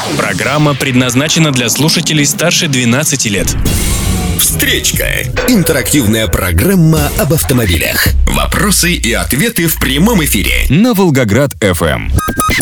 Программа предназначена для слушателей старше 12 лет. Встречка. Интерактивная программа об автомобилях. Вопросы и ответы в прямом эфире. На Волгоград FM.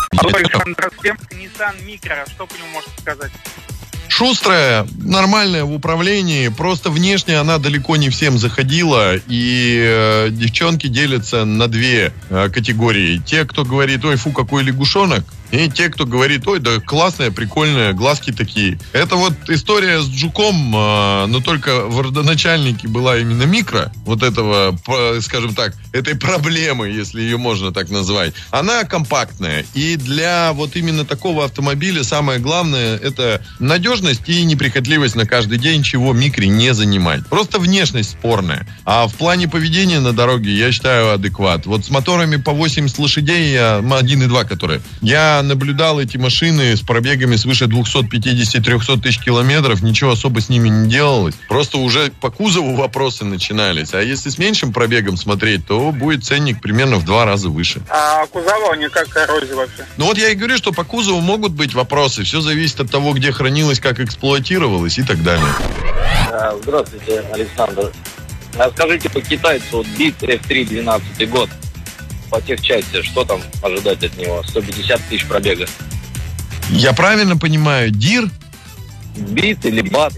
Nissan Micra, что по нему можете сказать? Шустрая, нормальная в управлении, просто внешне она далеко не всем заходила, и девчонки делятся на две категории. Те, кто говорит: ой, фу, какой лягушонок, и те, кто говорит: ой, да классная, прикольная, глазки такие. Это вот история с Джуком, но только в родоначальнике была именно Микро, вот этого, скажем так, этой проблемы, если ее можно так назвать. Она компактная, и для вот именно такого автомобиля самое главное — это надежность и неприхотливость на каждый день, чего Микре не занимать. Просто внешность спорная. А в плане поведения на дороге, я считаю, адекват. Вот с моторами по 80 лошадей, 1.2 которые, я наблюдал эти машины с пробегами свыше 250-300 тысяч километров, ничего особо с ними не делалось. Просто уже по кузову вопросы начинались. А если с меньшим пробегом смотреть, то будет ценник примерно в 2 раза выше. А кузова у них как коррозия вообще? Ну вот я и говорю, что по кузову могут быть вопросы. Все зависит от того, где хранилось, как эксплуатировалось и так далее. Здравствуйте, Александр. Скажите, по китайцу, вот Beat F3 12 год, по техчасти, что там ожидать от него? 150 тысяч пробега. Я правильно понимаю, Дир? Beat или BAT?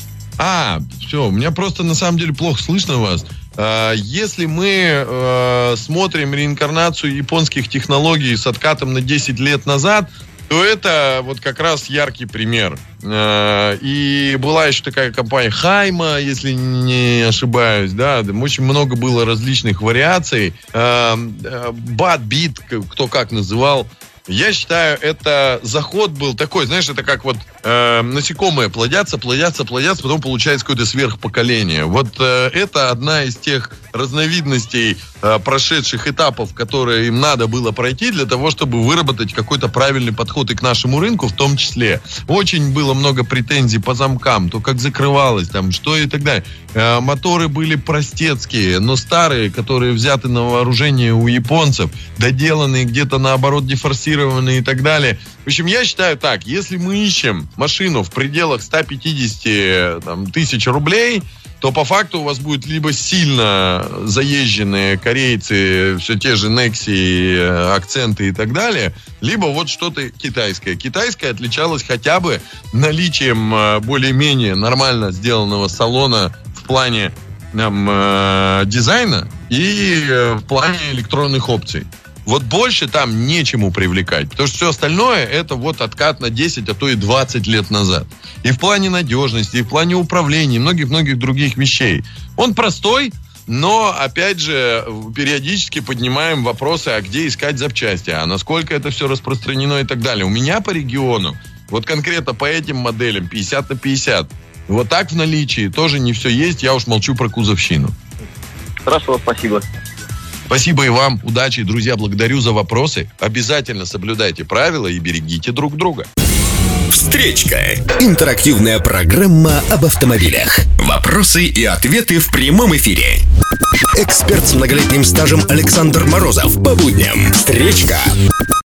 Все, у меня просто на самом деле плохо слышно вас. Если мы смотрим реинкарнацию японских технологий с откатом на 10 лет назад, то это вот как раз яркий пример. И была еще такая компания Хайма, если не ошибаюсь, да, очень много было различных вариаций. Бат, бит, кто как называл. Я считаю, это заход был такой, знаешь, это как вот насекомые плодятся, потом получается какое-то сверхпоколение. Вот это одна из тех разновидностей прошедших этапов, которые им надо было пройти для того, чтобы выработать какой-то правильный подход и к нашему рынку в том числе. Очень было много претензий по замкам, то как закрывалось, там, что и так далее. Моторы были простецкие, но старые, которые взяты на вооружение у японцев, доделанные где-то наоборот дефорсированные и так далее. В общем, я считаю так, если мы ищем машину в пределах 150 тысяч рублей, то по факту у вас будут либо сильно заезженные корейцы, все те же Nexi, акценты и так далее, либо вот что-то китайское. Китайское отличалось хотя бы наличием более-менее нормально сделанного салона в плане дизайна и в плане электронных опций. Вот больше там нечему привлекать, потому что все остальное это вот откат на 10, а то и 20 лет назад. И в плане надежности, и в плане управления, и многих-многих других вещей. Он простой, но, опять же, периодически поднимаем вопросы, а где искать запчасти, а насколько это все распространено и так далее. У меня по региону, вот конкретно по этим моделям 50/50, вот так в наличии тоже не все есть, я уж молчу про кузовщину. Хорошо, спасибо. Спасибо и вам. Удачи, друзья. Благодарю за вопросы. Обязательно соблюдайте правила и берегите друг друга. Встречка. Интерактивная программа об автомобилях. Вопросы и ответы в прямом эфире. Эксперт с многолетним стажем Александр Морозов. По будням. Встречка.